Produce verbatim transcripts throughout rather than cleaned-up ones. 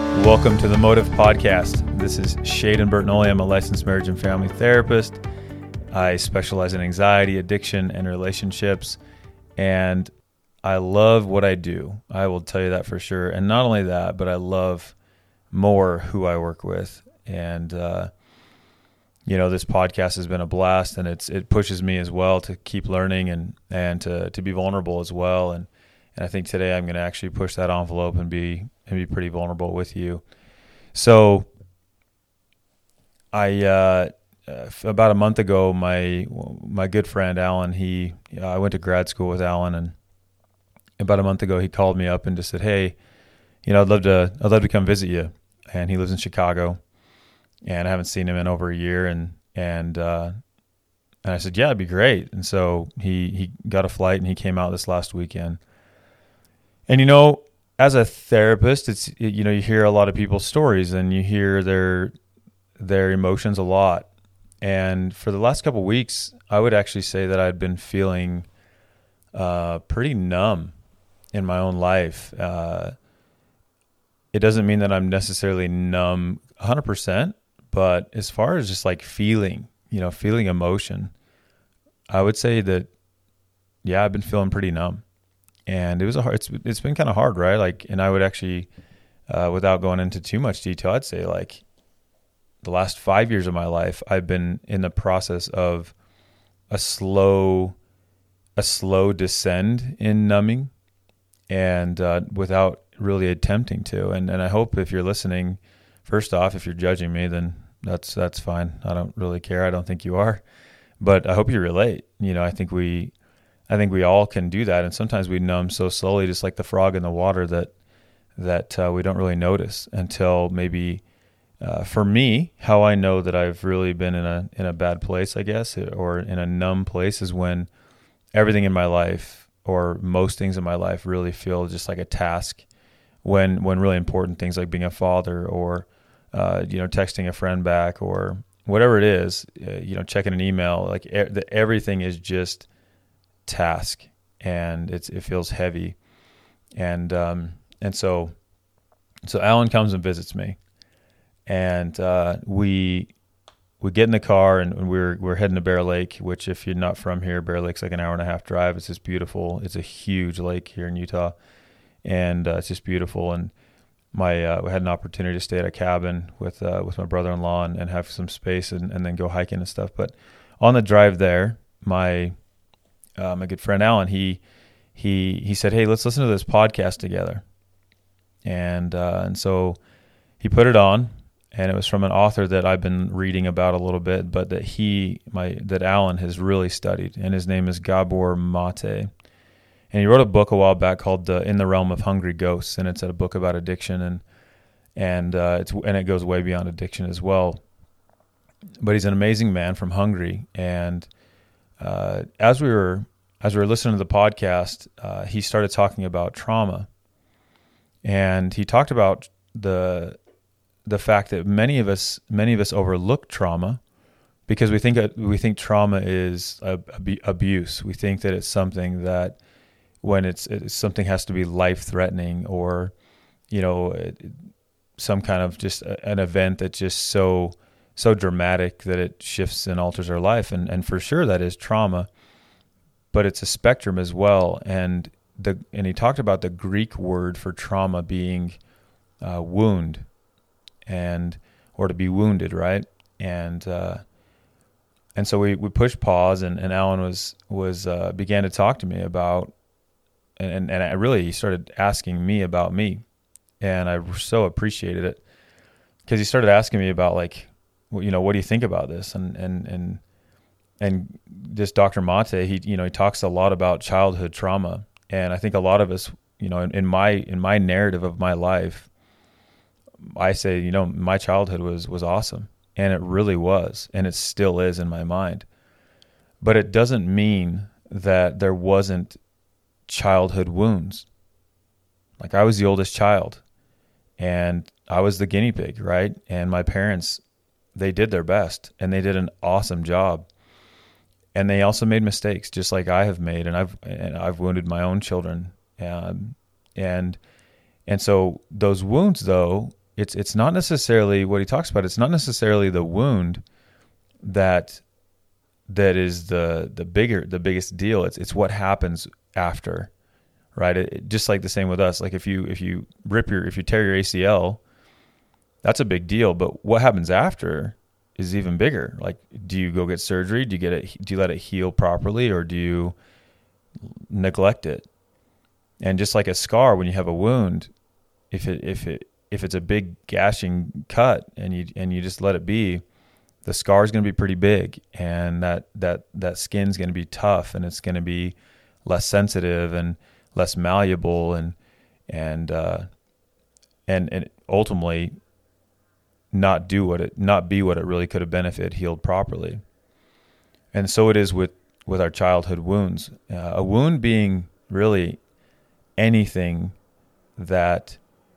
Welcome to the Motive Podcast. This is Shaden Bertinoli. I'm a licensed marriage and family therapist. I specialize in anxiety, addiction, and relationships, and I love what I do. I will tell you that for sure. And not only that, but I love more who I work with. And, uh, you know, this podcast has been a blast, and it's it pushes me as well to keep learning and, and to, to be vulnerable as well. And, and I think today I'm going to actually push that envelope and be and be pretty vulnerable with you. So I uh, about a month ago, my my good friend Alan, he I went to grad school with Alan, and about a month ago he called me up and just said, "Hey, you know, I'd love to I'd love to come visit you." And he lives in Chicago, and I haven't seen him in over a year, and and uh, and I said, "Yeah, it'd be great." And so he he got a flight and he came out this last weekend. And you know, as a therapist, it's, you know, you hear a lot of people's stories and you hear their their emotions a lot. And for the last couple of weeks, I would actually say that I'd been feeling uh, pretty numb in my own life. Uh, it doesn't mean that I'm necessarily numb one hundred percent, but as far as just like feeling, you know, feeling emotion, I would say that, yeah, I've been feeling pretty numb. And it was a hard, it's, it's been kind of hard, right? Like, and I would actually, uh, without going into too much detail, I'd say like the last five years of my life, I've been in the process of a slow, a slow descend in numbing, and uh, without really attempting to. And and I hope if you're listening, first off, if you're judging me, then that's that's fine. I don't really care. I don't think you are, but I hope you relate. You know, I think we. I think we all can do that, and sometimes we numb so slowly, just like the frog in the water, that that uh, we don't really notice until maybe, uh, for me, how I know that I've really been in a in a bad place, I guess, or in a numb place, is when everything in my life, or most things in my life, really feel just like a task. When when really important things like being a father, or uh, you know, texting a friend back, or whatever it is, uh, you know, checking an email, like e- the, everything is just task, and it's it feels heavy, and um and so so Alan comes and visits me, and uh we we get in the car, and we're we're heading to Bear Lake, which, if you're not from here, Bear Lake's like an hour and a half drive. It's just beautiful. It's a huge lake here in Utah, and uh, it's just beautiful. And my uh, we had an opportunity to stay at a cabin with uh, with my brother-in-law and, and have some space, and, and then go hiking and stuff. But on the drive there, my Uh, my good friend Alan, he he he said, "Hey, let's listen to this podcast together." And uh, and so he put it on, and it was from an author that I've been reading about a little bit, but that he my that Alan has really studied, and his name is Gabor Mate, and he wrote a book a while back called the "In the Realm of Hungry Ghosts," and it's a book about addiction, and and uh, it's and it goes way beyond addiction as well. But he's an amazing man from Hungary, and Uh, as we were as we were listening to the podcast, uh, he started talking about trauma, and he talked about the the fact that many of us many of us overlook trauma because we think we think trauma is a, a abuse. We think that it's something that when it's, it's something has to be life threatening, or you know, some kind of just a, an event that's just so. so dramatic that it shifts and alters our life. And, and for sure that is trauma, but it's a spectrum as well. And the, and he talked about the Greek word for trauma being uh, wound, and, or to be wounded. Right. And, uh, and so we, we pushed pause, and, and Alan was, was, uh, began to talk to me about, and, and I really, he started asking me about me, and I so appreciated it, because he started asking me about, like, you know, what do you think about this? And, and, and, and this Doctor Mate, he, you know, he talks a lot about childhood trauma. And I think a lot of us, you know, in, in my, in my narrative of my life, I say, you know, my childhood was, was awesome, and it really was, and it still is in my mind. But it doesn't mean that there wasn't childhood wounds. Like, I was the oldest child, and I was the guinea pig, right? And my parents, they did their best, and they did an awesome job. And they also made mistakes, just like I have made, and I've and I've wounded my own children. Um, and and so those wounds, though, it's it's not necessarily what he talks about. It's not necessarily the wound that that is the the bigger the biggest deal. It's it's what happens after, right? It, it, just like the same with us. Like if you if you rip your if you tear your A C L, that's a big deal. But what happens after is even bigger. Like, do you go get surgery? Do you get it? Do you let it heal properly, or do you neglect it? And just like a scar, when you have a wound, if it if it if it's a big gashing cut and you and you just let it be, the scar is going to be pretty big, and that that that skin's going to be tough, and it's going to be less sensitive and less malleable, and and uh, and and ultimately not do what it not be what it really could have been if it healed properly. And so it is with with our childhood wounds. Uh, a wound being really anything that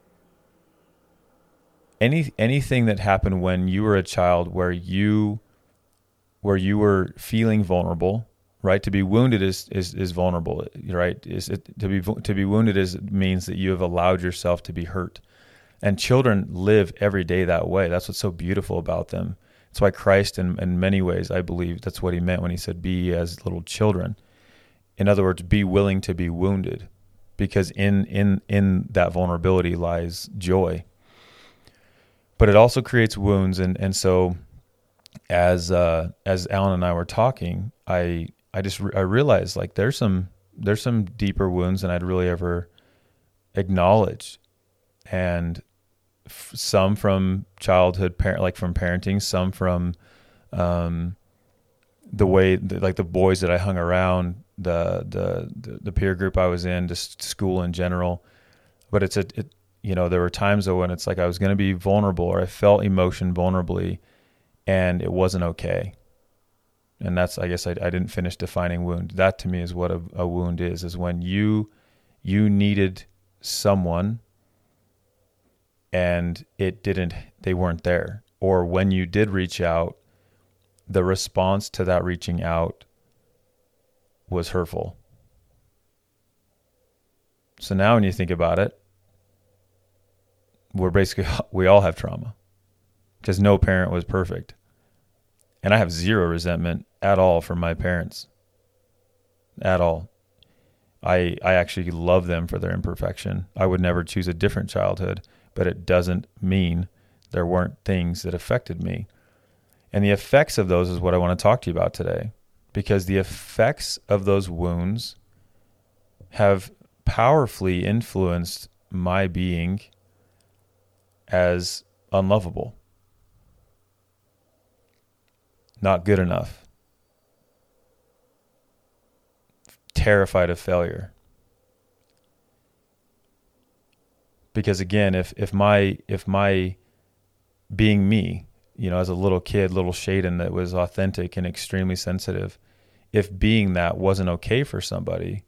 any anything that happened when you were a child where you where you were feeling vulnerable, right? To be wounded is is, is vulnerable, right? Is it, to be to be wounded is means that you have allowed yourself to be hurt. And children live every day that way. That's what's so beautiful about them. That's why Christ, in, in many ways, I believe that's what he meant when he said, be as little children. In other words, be willing to be wounded, because in in in that vulnerability lies joy. But it also creates wounds, and and so as uh, as Alan and I were talking, I I just re- I realized like there's some there's some deeper wounds than I'd really ever acknowledged, and f- some from childhood, parent like from parenting, some from um, the way the, like the boys that I hung around, the, the the the peer group I was in, just school in general. But it's a it, you know, there were times though when it's like I was going to be vulnerable, or I felt emotion vulnerably, and it wasn't okay. And that's, I guess I, I didn't finish defining wound. That to me is what a, a wound is, is when you you needed someone and it didn't, they weren't there. Or when you did reach out, the response to that reaching out was hurtful. So now when you think about it, we're basically, we all have trauma, because no parent was perfect. And I have zero resentment at all from my parents. At all. I I actually love them for their imperfection. I would never choose a different childhood, but it doesn't mean there weren't things that affected me. And the effects of those is what I want to talk to you about today, because the effects of those wounds have powerfully influenced my being as unlovable, not good enough, terrified of failure. Because again, if if my if my being me, you know, as a little kid, little Shaden that was authentic and extremely sensitive, if being that wasn't okay for somebody,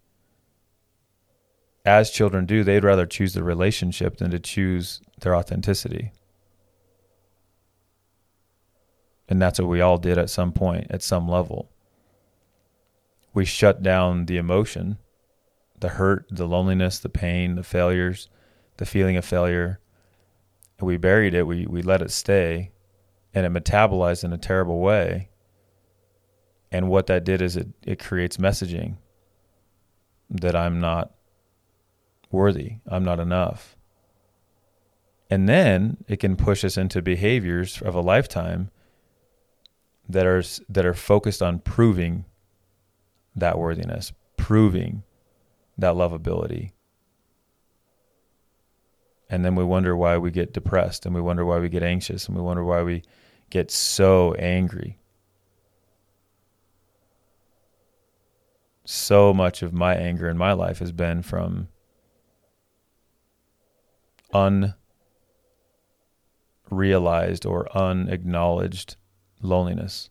as children do, they'd rather choose the relationship than to choose their authenticity. And that's what we all did at some point, at some level. We shut down the emotion, the hurt, the loneliness, the pain, the failures, the feeling of failure. And we buried it, we we let it stay, and it metabolized in a terrible way. And what that did is it, it creates messaging that I'm not worthy, I'm not enough. And then it can push us into behaviors of a lifetime that are that are focused on proving that worthiness, proving that lovability. And then we wonder why we get depressed, and we wonder why we get anxious, and we wonder why we get so angry. So much of my anger in my life has been from unrealized or unacknowledged loneliness,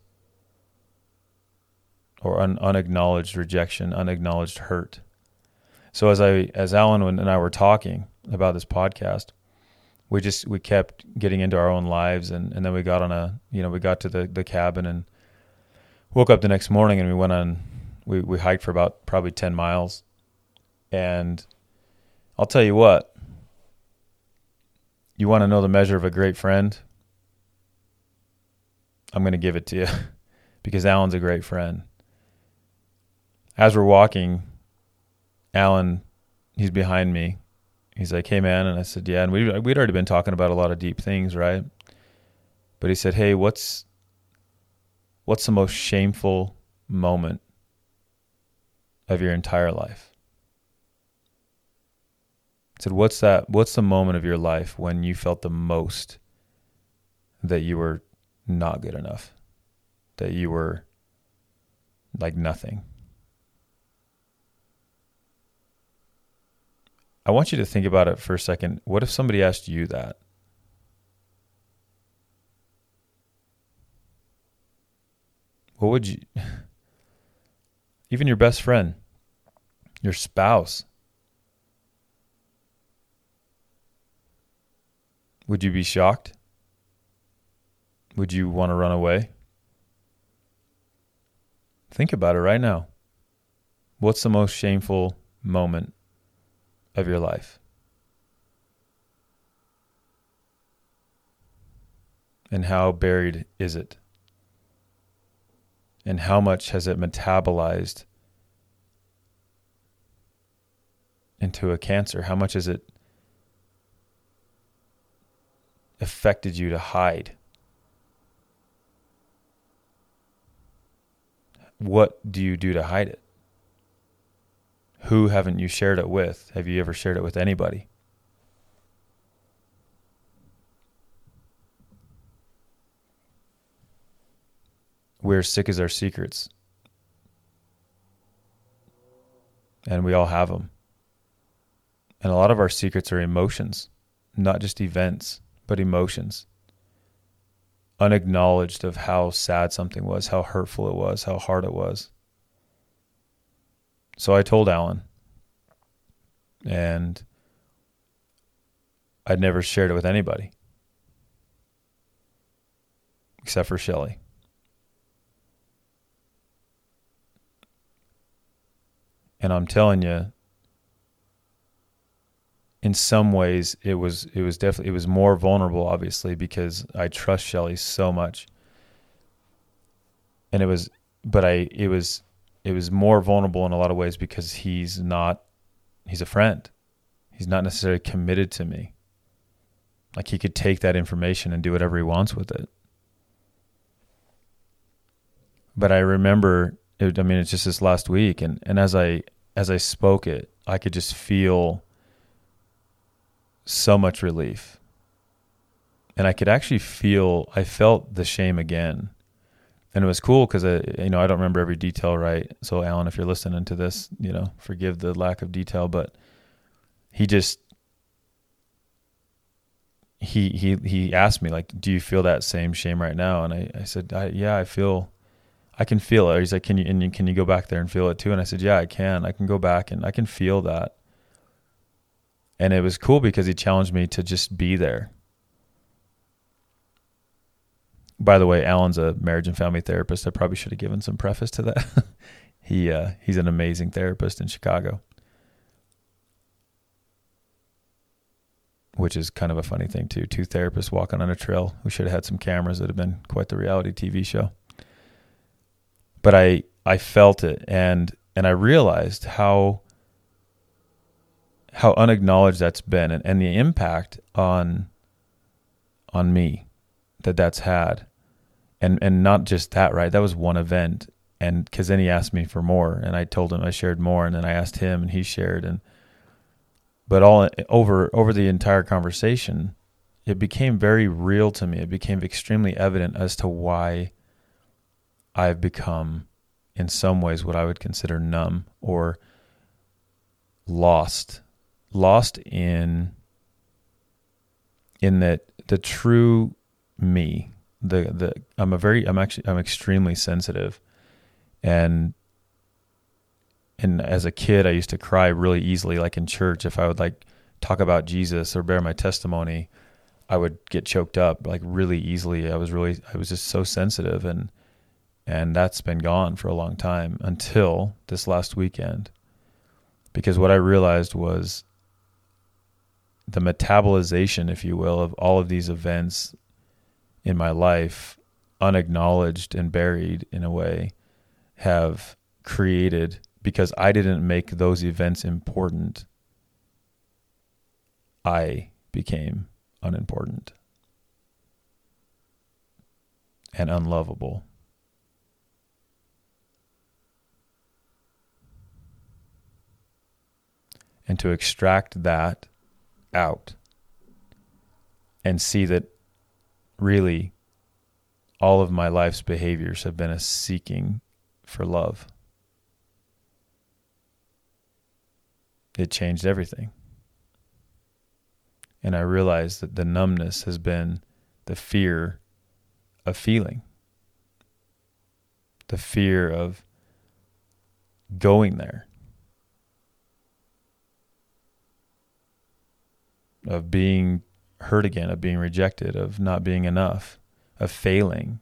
or un, unacknowledged rejection, unacknowledged hurt. So as I, as Alan and I were talking about this podcast, we just, we kept getting into our own lives. And, and then we got on a, you know, we got to the, the cabin and woke up the next morning, and we went on, we, we hiked for about probably ten miles. And I'll tell you what, You want to know the measure of a great friend? I'm going to give it to you because Alan's a great friend. As we're walking, Alan, he's behind me. He's like, hey, man. And I said, yeah. And we, we'd already been talking about a lot of deep things, right? But he said, hey, what's what's the most shameful moment of your entire life? I said, what's that? What's the moment of your life when you felt the most that you were not good enough, that you were like nothing? I want you to think about it for a second. What if somebody asked you that? What would you, even your best friend, your spouse, would you be shocked? Would you want to run away? Think about it right now. What's the most shameful moment of your life? And how buried is it? And how much has it metabolized into a cancer? How much has it affected you to hide? What do you do to hide it? Who haven't you shared it with? Have you ever shared it with anybody? We're as sick as our secrets. And we all have them. And a lot of our secrets are emotions, not just events, but emotions. Unacknowledged of how sad something was, how hurtful it was, how hard it was. So I told Alan, and I'd never shared it with anybody except for Shelley. And I'm telling you, in some ways, it was it was definitely it was more vulnerable, obviously, because I trust Shelley so much. And it was, but I it was it was more vulnerable in a lot of ways because he's not he's a friend. He's not necessarily committed to me. Like he could take that information and do whatever he wants with it. But I remember, it, I mean, it's just this last week, and, and as I as I spoke it, I could just feel so much relief. And I could actually feel, I felt the shame again. And it was cool because, I, you know, I don't remember every detail right. So, Alan, if you're listening to this, you know, forgive the lack of detail. But he just, he he he asked me, like, do you feel that same shame right now? And I, I said, I, yeah, I feel, I can feel it. He's like, can you, and you, can you go back there and feel it too? And I said, yeah, I can. I can go back and I can feel that. And it was cool because he challenged me to just be there. By the way, Alan's a marriage and family therapist. I probably should have given some preface to that. he uh, he's an amazing therapist in Chicago, which is kind of a funny thing too. Two therapists walking on a trail. We should have had some cameras. It'd have been quite the reality T V show. But I I felt it, and and I realized how how unacknowledged that's been, and, and the impact on on me that that's had. And and not just that, right? That was one event. And because then he asked me for more, and I told him, I shared more, and then I asked him, and he shared. And but all over over the entire conversation, it became very real to me. It became extremely evident as to why I've become, in some ways, what I would consider numb or lost. Lost in in that the true me, the the I'm a very I'm actually I'm extremely sensitive, and and as a kid I used to cry really easily, like in church. If I would like talk about Jesus or bear my testimony, I would get choked up like really easily. I was really I was just so sensitive, and and that's been gone for a long time until this last weekend. Because what I realized was the metabolization, if you will, of all of these events in my life, unacknowledged and buried in a way, have created, because I didn't make those events important, I became unimportant and unlovable. And to extract that out and see that really all of my life's behaviors have been a seeking for love, it changed everything. And I realized that the numbness has been the fear of feeling, the fear of going there, of being hurt again, of being rejected, of not being enough, of failing.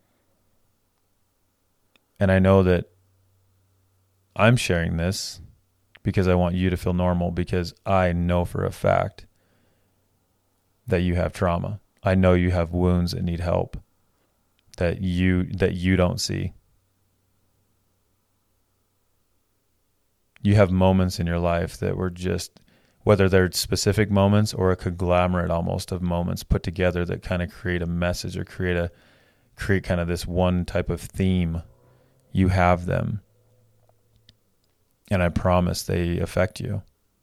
And I know that I'm sharing this because I want you to feel normal, because I know for a fact that you have trauma. I know you have wounds that need help, that you that you don't see. You have moments in your life that were just, whether they're specific moments or a conglomerate almost of moments put together that kind of create a message or create a create kind of this one type of theme. You have them. And I promise they affect you.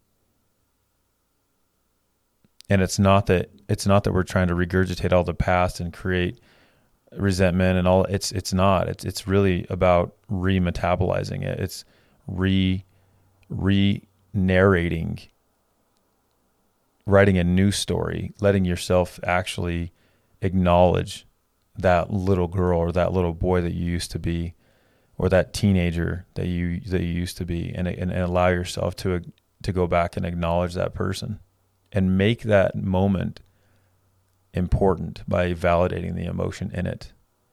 And it's not that it's not that we're trying to regurgitate all the past and create resentment and all. It's it's not. It's it's really about remetabolizing it. It's re re narrating, writing a new story, letting yourself actually acknowledge that little girl or that little boy that you used to be, or that teenager that you that you used to be, and and, and allow yourself to to go back and acknowledge that person and make that moment important by validating the emotion in it.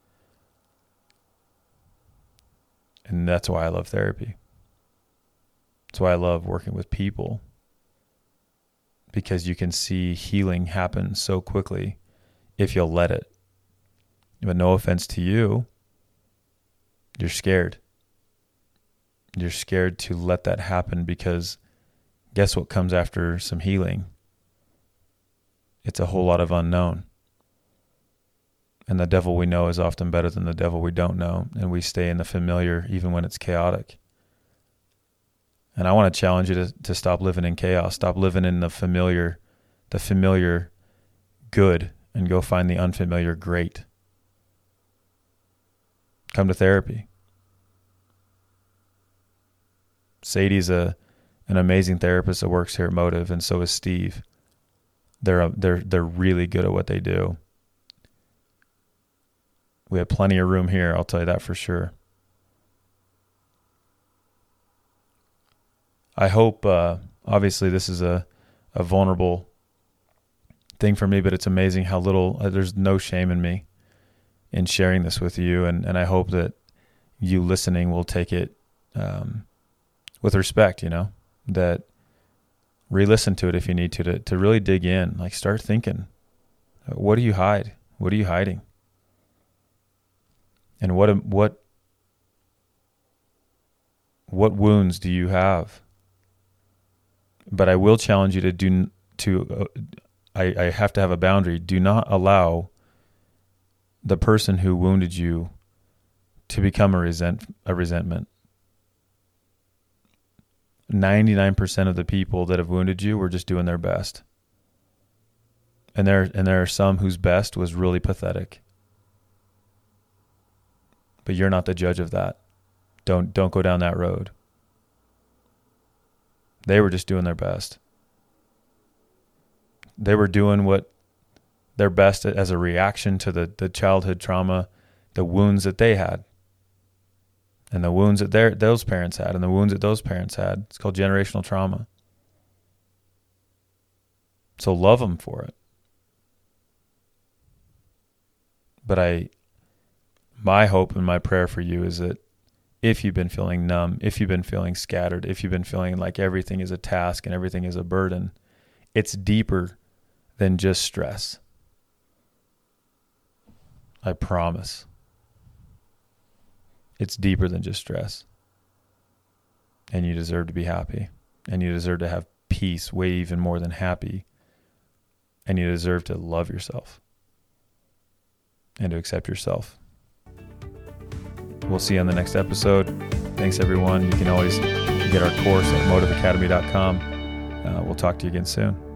And that's why I love therapy. That's why I love working with people, because you can see healing happen so quickly if you'll let it. But no offense to you, you're scared. You're scared to let that happen, because guess what comes after some healing? It's a whole lot of unknown. And the devil we know is often better than the devil we don't know. And we stay in the familiar even when it's chaotic. And I want to challenge you to, to stop living in chaos. Stop living in the familiar, the familiar good, and go find the unfamiliar great. Come to therapy. Sadie's a an amazing therapist that works here at Motive, and so is Steve. They're a, they're they're really good at what they do. We have plenty of room here, I'll tell you that for sure. I hope, uh, obviously this is a, a vulnerable thing for me, but it's amazing how little, uh, there's no shame in me in sharing this with you. And, and I hope that you listening will take it um, with respect, you know, that re-listen to it if you need to, to, to really dig in, like start thinking, what do you hide? What are you hiding? And what, what, what wounds do you have? But I will challenge you to do, to, uh, I, I have to have a boundary. Do not allow the person who wounded you to become a resent, a resentment. ninety-nine percent of the people that have wounded you were just doing their best. And there, and there are some whose best was really pathetic. But you're not the judge of that. Don't, don't go down that road. They were just doing their best. They were doing what their best as a reaction to the, the childhood trauma, the wounds that they had, and the wounds that their those parents had, and the wounds that those parents had. It's called generational trauma. So love them for it. But I, my hope and my prayer for you is that if you've been feeling numb, if you've been feeling scattered, if you've been feeling like everything is a task and everything is a burden, It's deeper than just stress. I promise. It's deeper than just stress. And you deserve to be happy. And you deserve to have peace way even more than happy. And you deserve to love yourself. And to accept yourself. We'll see you on the next episode. Thanks, everyone. You can always get our course at motive academy dot com. Uh, we'll talk to you again soon.